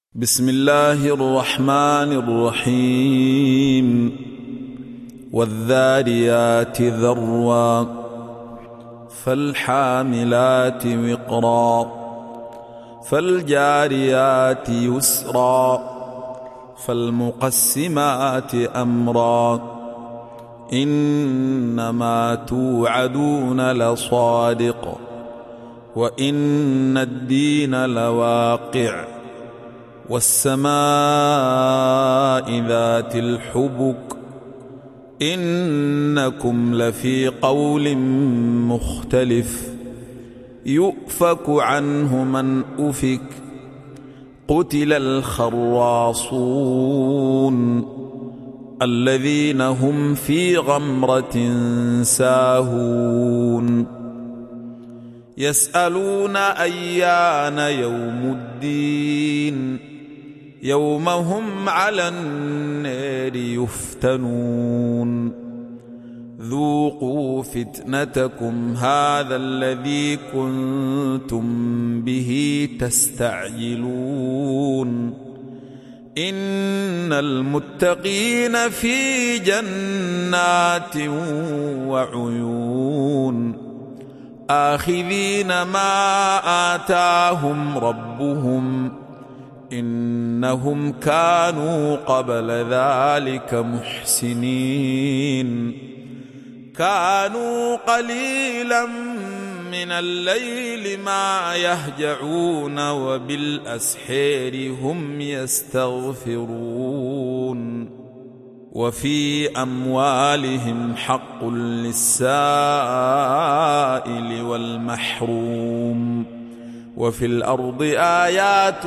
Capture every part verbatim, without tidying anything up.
بسم الله الرحمن الرحيم والذاريات ذروا فالحاملات وقرا فالجاريات يسرا فالمقسمات أمرا إنما توعدون لصادق وإن الدين لواقع والسماء ذات الحبك إنكم لفي قول مختلف يؤفك عنه من أفك قتل الخراصون الذين هم في غمرة ساهون يسألون أيان يوم الدين يوم هم على النار يفتنون ذوقوا فتنتكم هذا الذي كنتم به تستعجلون إن المتقين في جنات وعيون آخذين ما آتاهم ربهم إنهم كانوا قبل ذلك محسنين كانوا قليلا من الليل ما يهجعون وبالأسحار هم يستغفرون وفي أموالهم حق للسائل والمحروم وفي الأرض آيات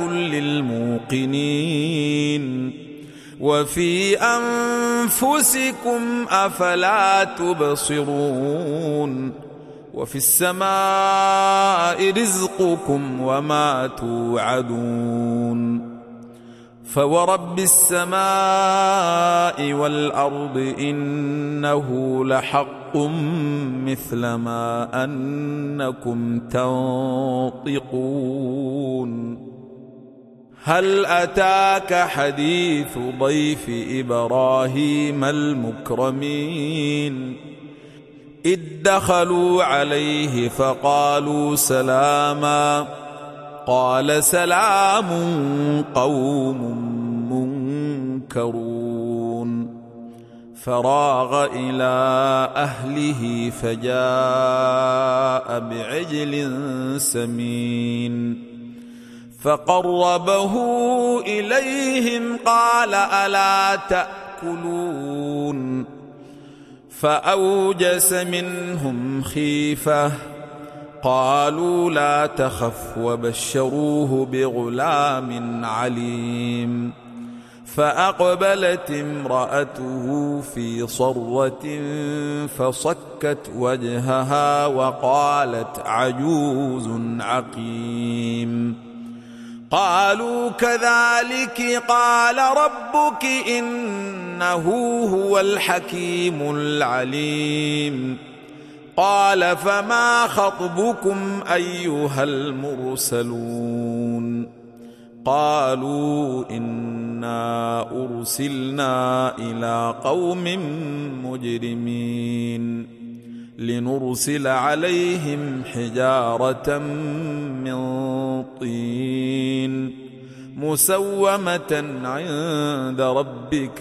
للموقنين وفي أنفسكم أفلا تبصرون وفي السماء رزقكم وما توعدون فورب السماء والأرض إنه لحق مثل ما أنكم تنطقون هل أتاك حديث ضيف إبراهيم المكرمين إذ دخلوا عليه فقالوا سلاما قال سلام قوم منكرون فراغ إلى أهله فجاء بعجل سمين فقربه إليهم قال ألا تأكلون فأوجس منهم خيفة قالوا لا تخف وبشروه بغلام عليم فأقبلت امرأته في صرة فصكت وجهها وقالت عجوز عقيم قالوا كذلك قال ربك إنه هو الحكيم العليم قال فما خطبكم أيها المرسلون قالوا إنا أرسلنا إلى قوم مجرمين لنرسل عليهم حجارة من طين مسومة عند ربك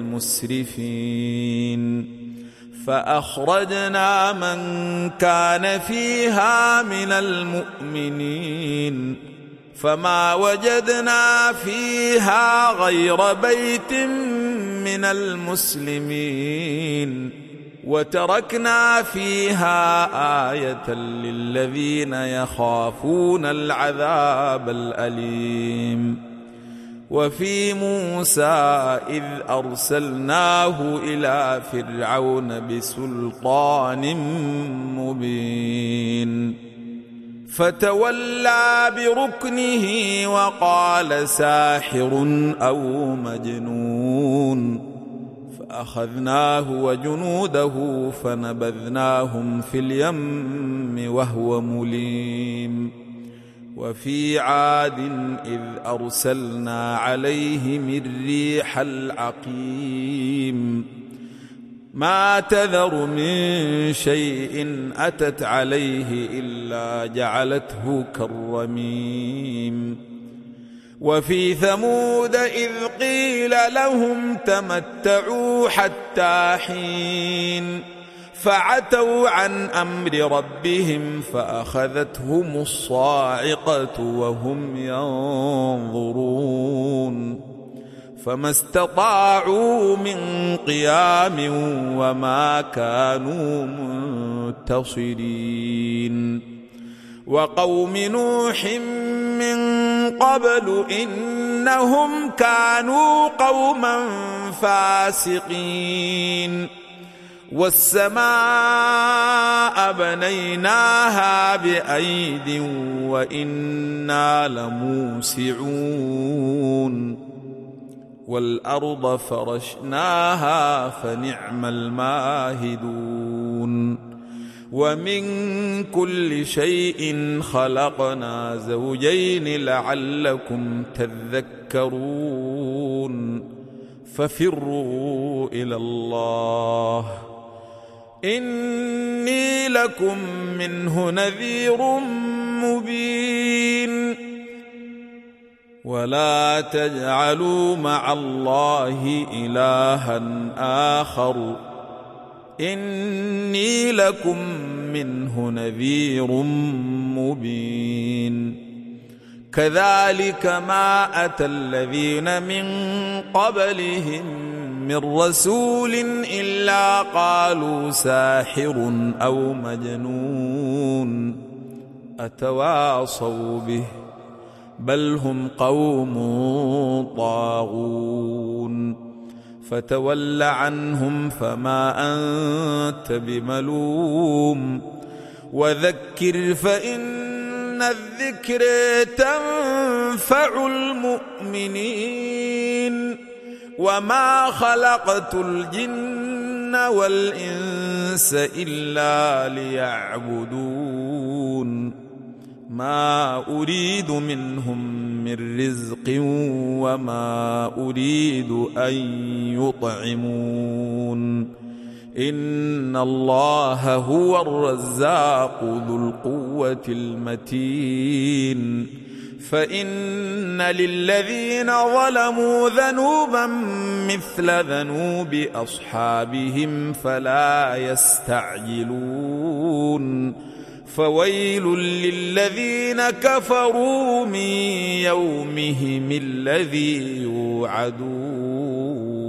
للمسرفين فأخرجنا من كان فيها من المؤمنين فما وجدنا فيها غير بيت من المسلمين وتركنا فيها آية للذين يخافون العذاب الأليم وفي موسى إذ أرسلناه إلى فرعون بسلطان مبين فتولى بركنه وقال ساحر أو مجنون فأخذناه وجنوده فنبذناهم في اليم وهو مليم وفي عاد إذ أرسلنا عليهم الريح العقيم ما تذر من شيء أتت عليه إلا جعلته كالرميم وفي ثمود إذ قيل لهم تمتعوا حتى حين فعتوا عن أمر ربهم فأخذتهم الصاعقة وهم ينظرون فما استطاعوا من قيام وما كانوا منتصرين وقوم نوح من قبل إنهم كانوا قوما فاسقين والسماء بنيناها بأيد وإنا لموسعون والأرض فرشناها فنعم الماهدون ومن كل شيء خلقنا زوجين لعلكم تذكرون ففروا إلى الله إني لكم منه نذير مبين ولا تجعلوا مع الله إلها آخر إني لكم منه نذير مبين كذلك ما أتى الذين من قبلهم من رسول إلا قالوا ساحر أو مجنون أتواصوا به بل هم قوم طاغون فتول عنهم فما أنت بملوم وذكر فإن الذكر تنفع المؤمنين وما خلقت الجن والإنس إلا ليعبدون ما أريد منهم من رزق وما أريد أن يطعمون إن الله هو الرزاق ذو القوة المتين فإن للذين ظلموا ذنوبا مثل ذنوب أصحابهم فلا يستعجلون فويل للذين كفروا من يومهم الذي يوعدون